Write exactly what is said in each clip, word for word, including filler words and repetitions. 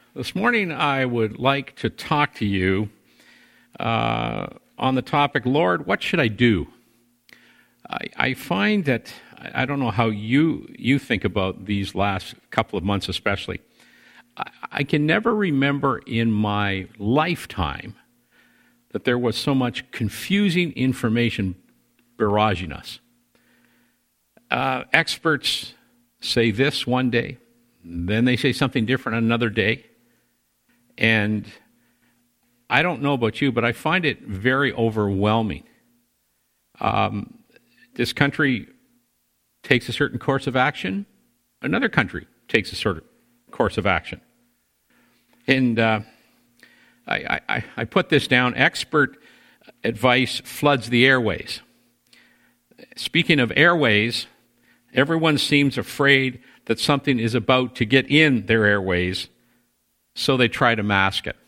This morning I would like to talk to you uh, on the topic, Lord, what should I do? I, I find that, I don't know how you, you think about these last couple of months especially, I, I can never remember in my lifetime that there was so much confusing information barraging us. Uh, experts say this one day, then they say something different another day. And I don't know about you, but I find it very overwhelming. Um, this country takes a certain course of action. Another country takes a certain course of action. And uh, I, I, I put this down. Expert advice floods the airways. Speaking of airways, everyone seems afraid that something is about to get in their airways, so they try to mask it.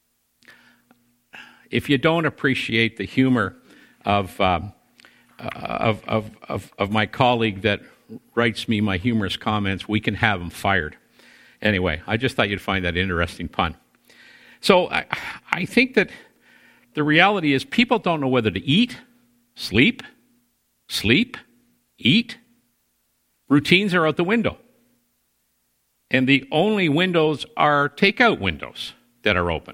If you don't appreciate the humor of, um, uh, of, of, of, of my colleague that writes me my humorous comments, we can have him fired. Anyway, I just thought you'd find that interesting pun. So I, I think that the reality is people don't know whether to eat, sleep, sleep, eat. Routines are out the window. And the only windows are takeout windows that are open.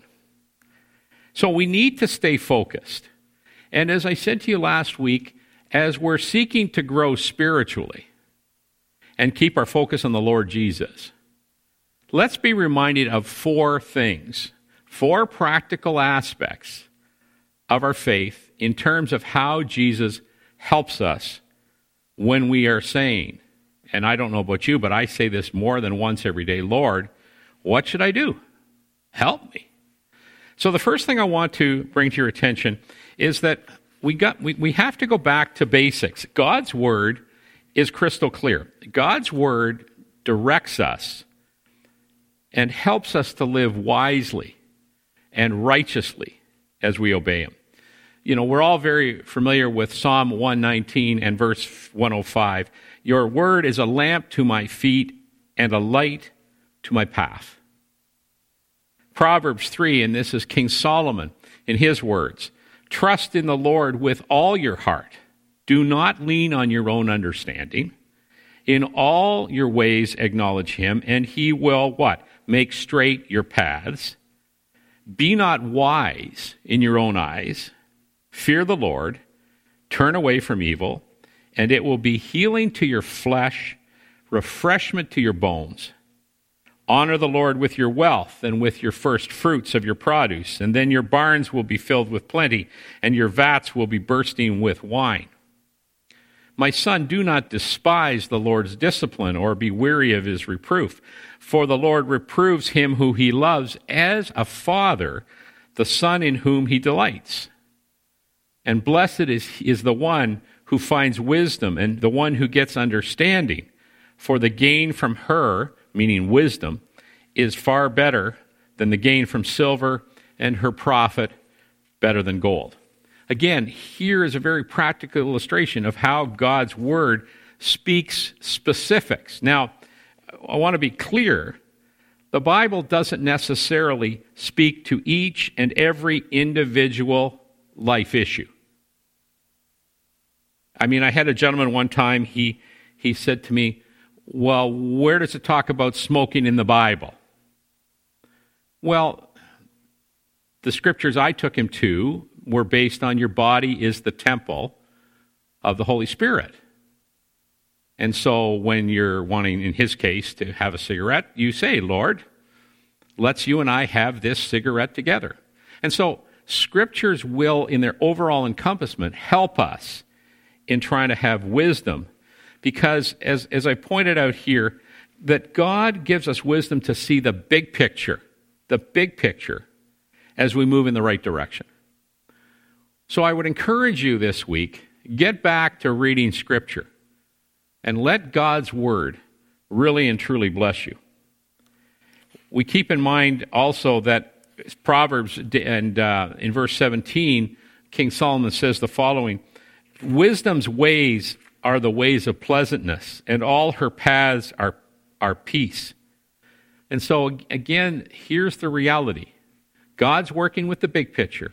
So we need to stay focused. And as I said to you last week, as we're seeking to grow spiritually and keep our focus on the Lord Jesus, let's be reminded of four things, four practical aspects of our faith in terms of how Jesus helps us when we are saying, and I don't know about you, but I say this more than once every day, Lord, what should I do? Help me. So the first thing I want to bring to your attention is that we got we, we have to go back to basics. God's word is crystal clear. God's word directs us and helps us to live wisely and righteously as we obey him. You know, we're all very familiar with Psalm one nineteen and verse one oh five. Your word is a lamp to my feet and a light to my path. Proverbs three, and this is King Solomon in his words, trust in the Lord with all your heart. Do not lean on your own understanding. In all your ways acknowledge him, and he will what? Make straight your paths. Be not wise in your own eyes. Fear the Lord, turn away from evil, and it will be healing to your flesh, refreshment to your bones. Honor the Lord with your wealth and with your first fruits of your produce, and then your barns will be filled with plenty, and your vats will be bursting with wine. My son, do not despise the Lord's discipline or be weary of his reproof, for the Lord reproves him who he loves as a father, the son in whom he delights. And blessed is, is the one who finds wisdom and the one who gets understanding. For the gain from her, meaning wisdom, is far better than the gain from silver, and her profit better than gold. Again, here is a very practical illustration of how God's word speaks specifics. Now, I want to be clear. The Bible doesn't necessarily speak to each and every individual life issue. I mean, I had a gentleman one time, he he said to me, well, where does it talk about smoking in the Bible? Well, the scriptures I took him to were based on your body is the temple of the Holy Spirit. And so when you're wanting, in his case, to have a cigarette, you say, Lord, let's you and I have this cigarette together. And so scriptures will, in their overall encompassment, help us in trying to have wisdom, because as, as I pointed out here, that God gives us wisdom to see the big picture, the big picture, as we move in the right direction. So I would encourage you this week, get back to reading Scripture and let God's Word really and truly bless you. We keep in mind also that Proverbs, and uh, in verse seventeen, King Solomon says the following, wisdom's ways are the ways of pleasantness, and all her paths are, are peace. And so, again, here's the reality. God's working with the big picture,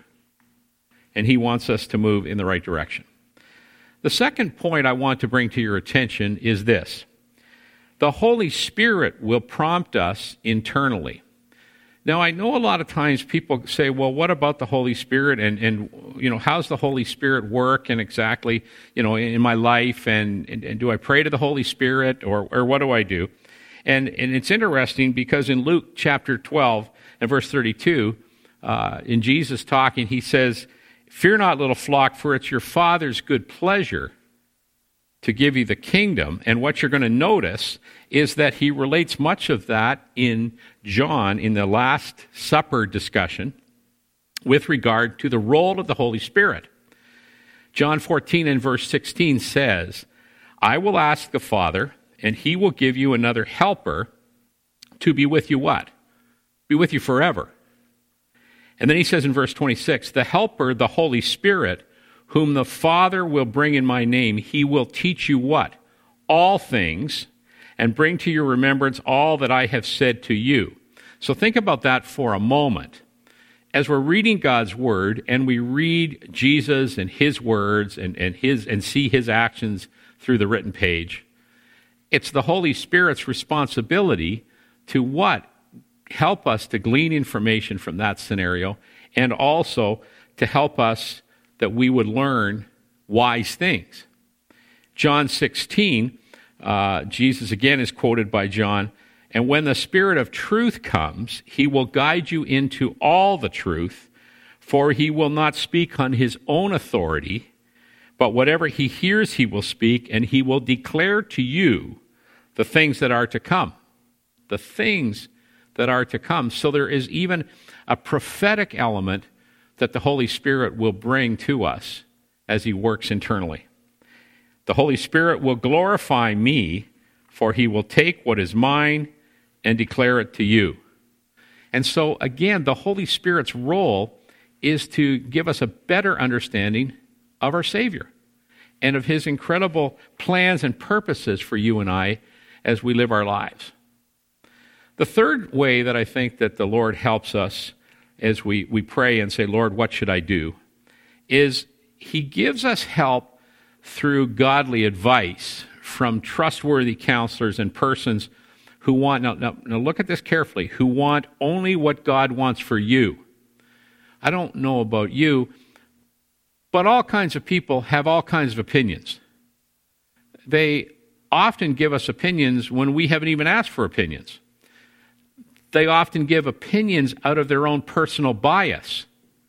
and he wants us to move in the right direction. The second point I want to bring to your attention is this. The Holy Spirit will prompt us internally. Now, I know a lot of times people say, well, what about the Holy Spirit? And, and you know, how's the Holy Spirit work and exactly, you know, in my life? And, and, and do I pray to the Holy Spirit or, or what do I do? And, and it's interesting because in Luke chapter twelve and verse thirty-two, uh, in Jesus talking, he says, "Fear not, little flock, for it's your Father's good pleasure to give you the kingdom." And what you're going to notice is that he relates much of that in John in the Last Supper discussion with regard to the role of the Holy Spirit. John fourteen and verse sixteen says, "I will ask the Father, and he will give you another helper to be with you" what? Be with you forever. And then he says in verse twenty-six, "The helper, the Holy Spirit, whom the Father will bring in my name, he will teach you" what? "All things, and bring to your remembrance all that I have said to you." So think about that for a moment. As we're reading God's word and we read Jesus and his words and, and his and see his actions through the written page, it's the Holy Spirit's responsibility to what? Help us to glean information from that scenario, and also to help us that we would learn wise things. John sixteen, uh, Jesus again is quoted by John, "And when the Spirit of truth comes, he will guide you into all the truth, for he will not speak on his own authority, but whatever he hears he will speak, and he will declare to you the things that are to come." The things that are to come. So there is even a prophetic element that the Holy Spirit will bring to us as he works internally. "The Holy Spirit will glorify me, for he will take what is mine and declare it to you." And so, again, the Holy Spirit's role is to give us a better understanding of our Savior and of his incredible plans and purposes for you and I as we live our lives. The third way that I think that the Lord helps us as we, we pray and say, "Lord, what should I do?" is he gives us help through godly advice from trustworthy counselors and persons who want, now, now, now look at this carefully, who want only what God wants for you. I don't know about you, but all kinds of people have all kinds of opinions. They often give us opinions when we haven't even asked for opinions. They often give opinions out of their own personal bias.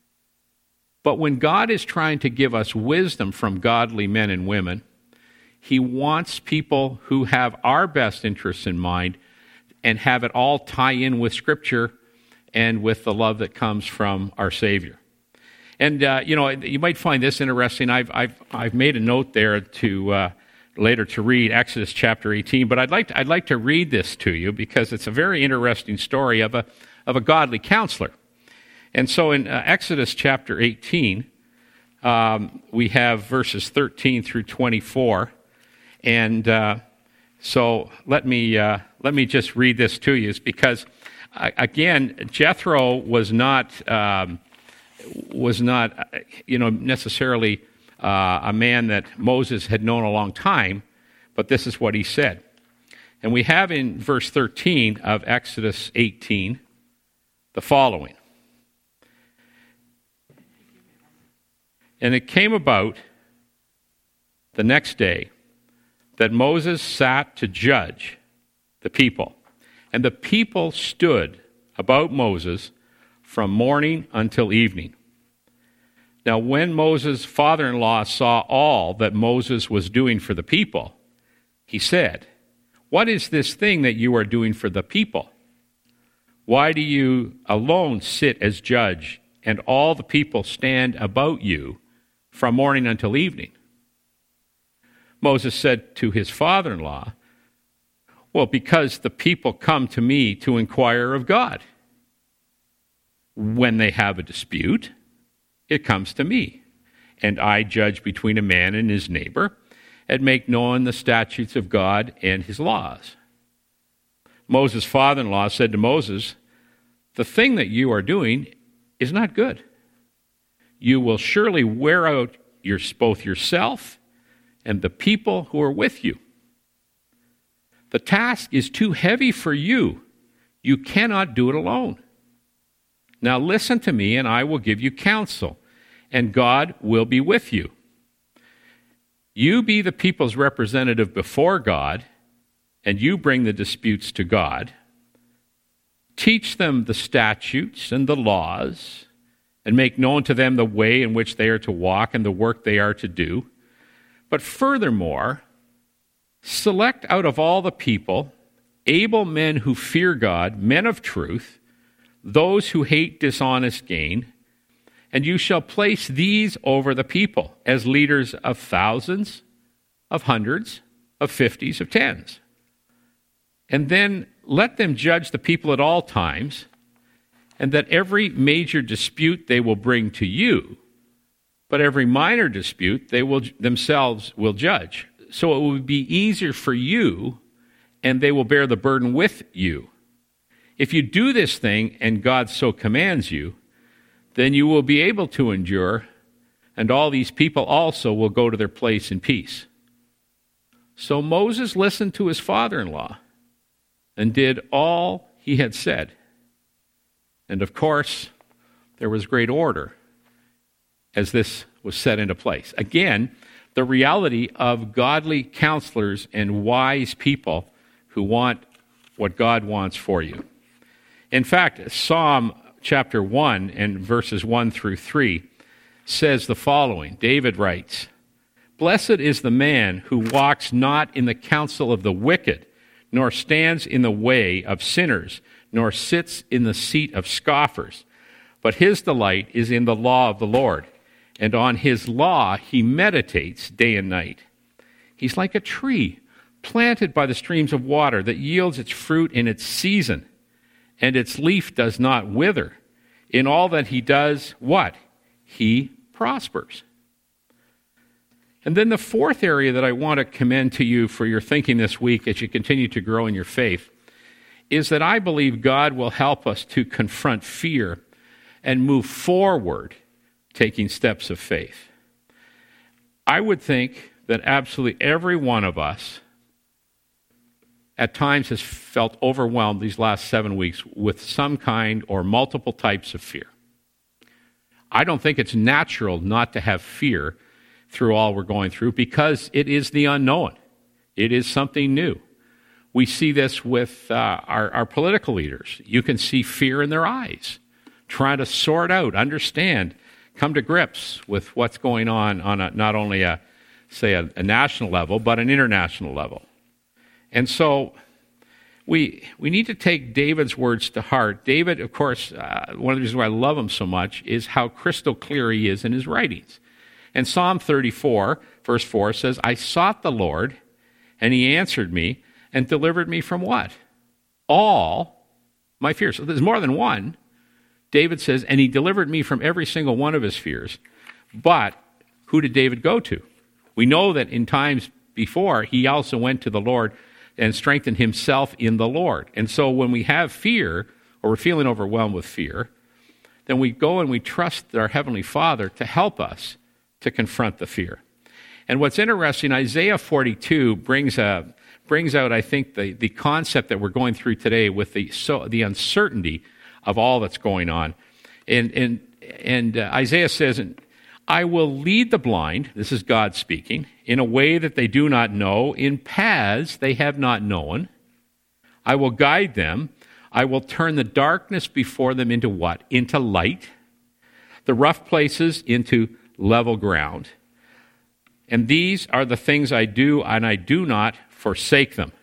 But when God is trying to give us wisdom from godly men and women, he wants people who have our best interests in mind and have it all tie in with Scripture and with the love that comes from our Savior. And, uh, you know, you might find this interesting. I've, I've, I've made a note there to uh, later to read Exodus chapter eighteen, but I'd like to, I'd like to read this to you because it's a very interesting story of a, of a godly counselor. And so in uh, Exodus chapter eighteen, um, we have verses thirteen through twenty-four. And uh, so let me uh, let me just read this to you, because uh, again, Jethro was not um, was not you know necessarily uh, a man that Moses had known a long time, but this is what he said. And we have in verse thirteen of Exodus eighteen the following. "And it came about the next day that Moses sat to judge the people. And the people stood about Moses from morning until evening. Now when Moses' father-in-law saw all that Moses was doing for the people, he said, 'What is this thing that you are doing for the people? Why do you alone sit as judge, and all the people stand about you from morning until evening?' Moses said to his father-in-law, 'Well, because the people come to me to inquire of God. When they have a dispute, it comes to me, and I judge between a man and his neighbor, and make known the statutes of God and his laws. Moses' father-in-law, said to Moses, "The thing that you are doing is not good. You will surely wear out your, both yourself and the people who are with you. The task is too heavy for you. You cannot do it alone. Now listen to me, and I will give you counsel, and God will be with you. You be the people's representative before God, and you bring the disputes to God. Teach them the statutes and the laws, and make known to them the way in which they are to walk and the work they are to do. But furthermore, select out of all the people able men who fear God, men of truth, those who hate dishonest gain, and you shall place these over the people as leaders of thousands, of hundreds, of fifties, of tens. And then let them judge the people at all times, and that every major dispute they will bring to you, but every minor dispute they will themselves will judge. So it will be easier for you, and they will bear the burden with you. If you do this thing, and God so commands you, then you will be able to endure, and all these people also will go to their place in peace." So Moses listened to his father-in-law and did all he had said. And of course, there was great order as this was set into place. Again, the reality of godly counselors and wise people who want what God wants for you. In fact, Psalm chapter one and verses one through three says the following. David writes, "Blessed is the man who walks not in the counsel of the wicked, nor stands in the way of sinners, nor sits in the seat of scoffers. But his delight is in the law of the Lord, and on his law he meditates day and night. He's like a tree planted by the streams of water that yields its fruit in its season, and its leaf does not wither. In all that he does, what? He prospers." And then the fourth area that I want to commend to you for your thinking this week as you continue to grow in your faith is that I believe God will help us to confront fear and move forward taking steps of faith. I would think that absolutely every one of us at times has felt overwhelmed these last seven weeks with some kind or multiple types of fear. I don't think it's natural not to have fear through all we're going through because it is the unknown. It is something new. We see this with uh, our, our political leaders. You can see fear in their eyes, trying to sort out, understand, come to grips with what's going on on a, not only a, say, a, a national level, but an international level. And so we we need to take David's words to heart. David, of course, uh, one of the reasons why I love him so much is how crystal clear he is in his writings. And Psalm thirty-four, verse four says, "I sought the Lord, and he answered me and delivered me from" what? All my fears. So there's more than one. David says, and he delivered me from every single one of his fears. But who did David go to? We know that in times before, he also went to the Lord and strengthened himself in the Lord. And so when we have fear, or we're feeling overwhelmed with fear, then we go and we trust our Heavenly Father to help us to confront the fear. And what's interesting, Isaiah forty-two brings a brings out, I think, the, the concept that we're going through today with the so the uncertainty of all that's going on. And and and uh, Isaiah says, "I will lead the blind," this is God speaking, "in a way that they do not know, in paths they have not known. I will guide them. I will turn the darkness before them into" what? Into light. The rough places into level ground. "And these are the things I do, and I do not forsake them."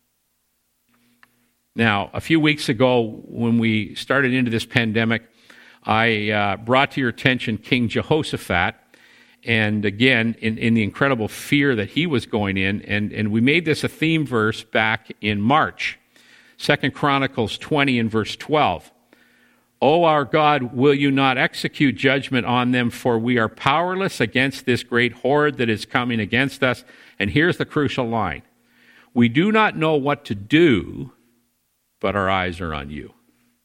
Now, a few weeks ago, when we started into this pandemic, I uh, brought to your attention King Jehoshaphat, and again, in, in the incredible fear that he was going in, and, and we made this a theme verse back in March. Second Chronicles twenty and verse twelve. "O our God, will you not execute judgment on them, for we are powerless against this great horde that is coming against us." And here's the crucial line. "We do not know what to do, but our eyes are on you.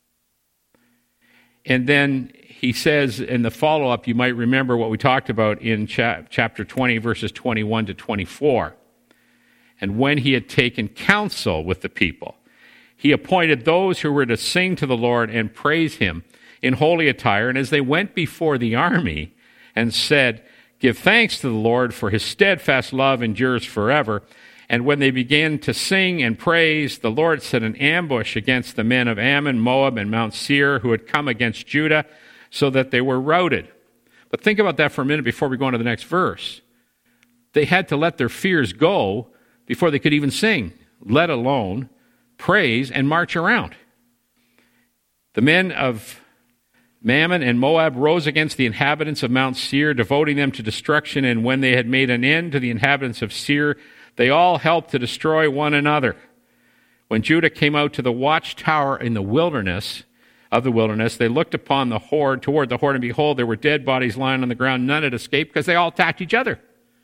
And then he says in the follow-up, you might remember what we talked about in cha- chapter twenty, verses twenty-one to twenty-four. And when he had taken counsel with the people, he appointed those who were to sing to the Lord and praise him in holy attire. And as they went before the army and said, "Give thanks to the Lord, for his steadfast love endures forever." And when they began to sing and praise, the Lord set an ambush against the men of Ammon, Moab, and Mount Seir who had come against Judah, so that they were routed. But think about that for a minute before we go on to the next verse. They had to let their fears go before they could even sing, let alone praise and march around. The men of Ammon and Moab rose against the inhabitants of Mount Seir, devoting them to destruction. And when they had made an end to the inhabitants of Seir, they all helped to destroy one another. When Judah came out to the watchtower in the wilderness of the wilderness, they looked upon the horde, toward the horde, and behold, there were dead bodies lying on the ground. None had escaped because they all attacked each other.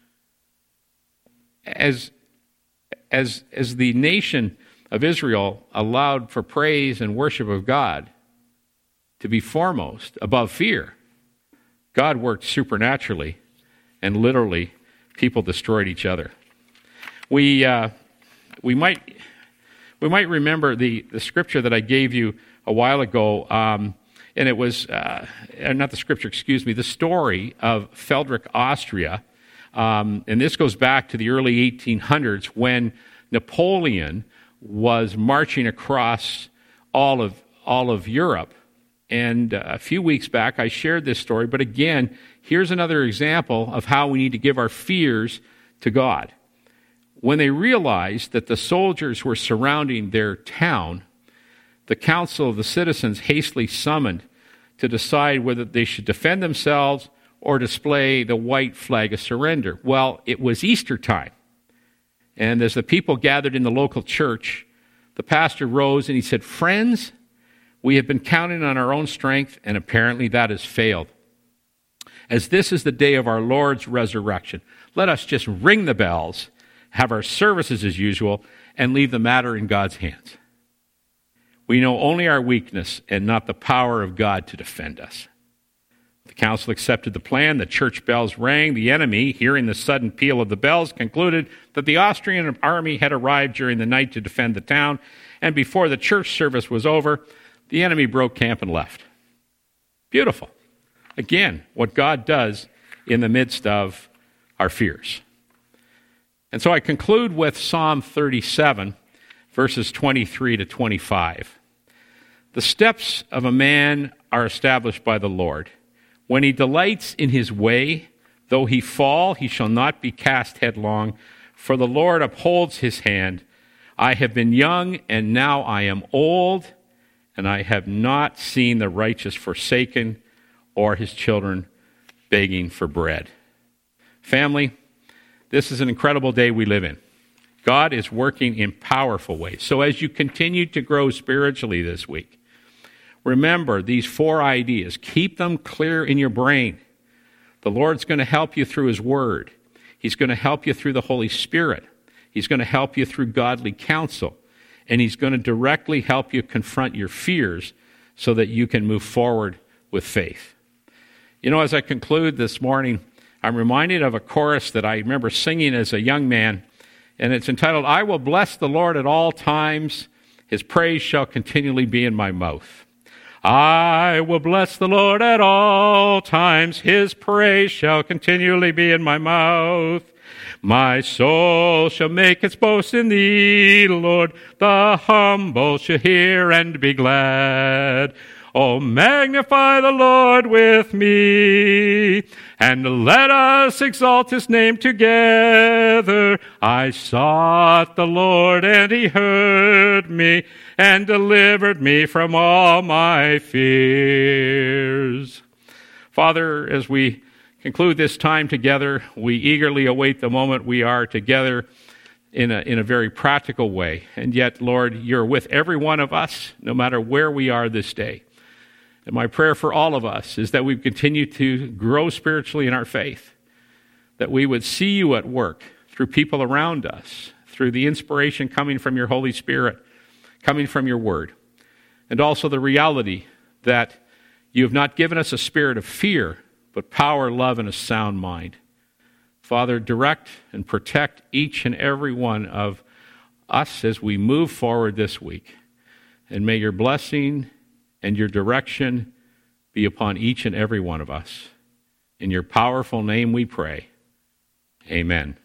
As, as, as the nation of Israel allowed for praise and worship of God to be foremost above fear, God worked supernaturally, and literally people destroyed each other. We uh, we might we might remember the, the scripture that I gave you a while ago, um, and it was uh, not the scripture, excuse me, the story of Feldrich, Austria, um, and this goes back to the early eighteen hundreds when Napoleon was marching across all of all of Europe. And uh, a few weeks back, I shared this story, but again, here's another example of how we need to give our fears to God. When they realized that the soldiers were surrounding their town, the council of the citizens hastily summoned to decide whether they should defend themselves or display the white flag of surrender. Well, it was Easter time. And as the people gathered in the local church, the pastor rose and he said, "Friends, we have been counting on our own strength, and apparently that has failed. As this is the day of our Lord's resurrection, let us just ring the bells, have our services as usual, and leave the matter in God's hands. We know only our weakness and not the power of God to defend us." The council accepted the plan. The church bells rang. The enemy, hearing the sudden peal of the bells, concluded that the Austrian army had arrived during the night to defend the town, and before the church service was over, the enemy broke camp and left. Beautiful. Again, what God does in the midst of our fears. And so I conclude with Psalm thirty-seven, verses twenty-three to twenty-five. The steps of a man are established by the Lord. When he delights in his way, though he fall, he shall not be cast headlong, for the Lord upholds his hand. I have been young, and now I am old, and I have not seen the righteous forsaken or his children begging for bread. Family, this is an incredible day we live in. God is working in powerful ways. So as you continue to grow spiritually this week, remember these four ideas. Keep them clear in your brain. The Lord's going to help you through his word. He's going to help you through the Holy Spirit. He's going to help you through godly counsel. And he's going to directly help you confront your fears so that you can move forward with faith. You know, as I conclude this morning, I'm reminded of a chorus that I remember singing as a young man, and it's entitled, "I will bless the Lord at all times. His praise shall continually be in my mouth." I will bless the Lord at all times. His praise shall continually be in my mouth. My soul shall make its boast in thee, Lord. The humble shall hear and be glad. Oh, magnify the Lord with me, and let us exalt his name together. I sought the Lord, and he heard me, and delivered me from all my fears. Father, as we conclude this time together, we eagerly await the moment we are together in a, in a very practical way. And yet, Lord, you're with every one of us, no matter where we are this day. And my prayer for all of us is that we continue to grow spiritually in our faith, that we would see you at work through people around us, through the inspiration coming from your Holy Spirit. coming from your word, and also the reality that you have not given us a spirit of fear, but power, love, and a sound mind. Father, direct and protect each and every one of us as we move forward this week. And may your blessing and your direction be upon each and every one of us. In your powerful name we pray. Amen.